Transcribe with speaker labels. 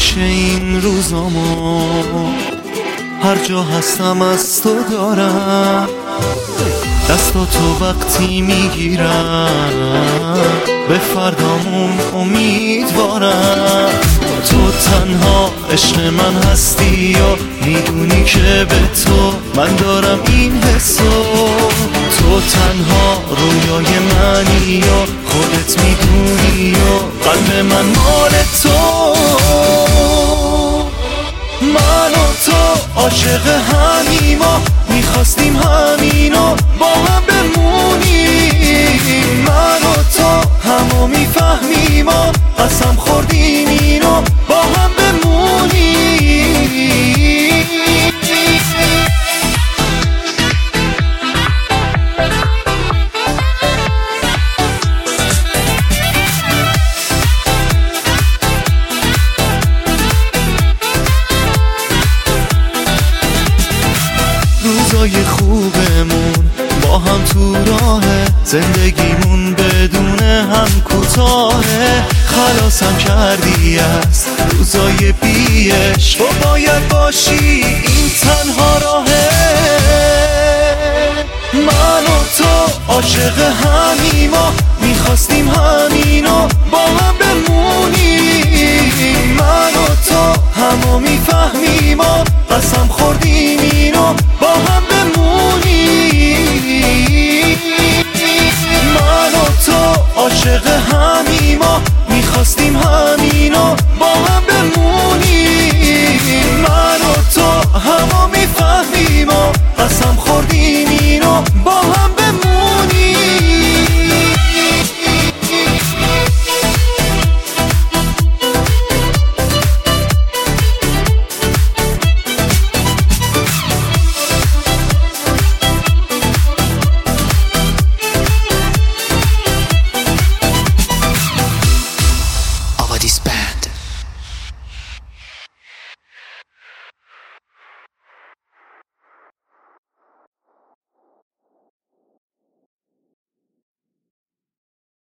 Speaker 1: همیشه این روزامو هر جا هستم از تو دارم، دستاتو وقتی میگیرم به فردامون امیدوارم. تو تنها عشق من هستی یا میدونی که به تو من دارم این حسو. تو تنها رویای منی یا خودت میدونی یا قلب من مال تو. من و تو عاشق همیم و میخواستیم همینو با هم بمونیم. من و تو همو میفهمیم و قسم خوردیم اینو با هم بمونیم. روزای خوبمون با هم تو راهه، زندگیمون بدون هم کوتاهه. خلاصم کردی از روزای بیش، تو باید باشی این تنها راهه. من و تو عاشق همیم و میخواستیم همینو با هم بمونیم. من و تو همو میفهمیم و قسم خوردیم اینو با هم بمونیم. من و تو عاشق همیم و میخواستیم همینو با هم بمونیم. من و تو همو میفهمیم و قسم خوردیم اینو با هم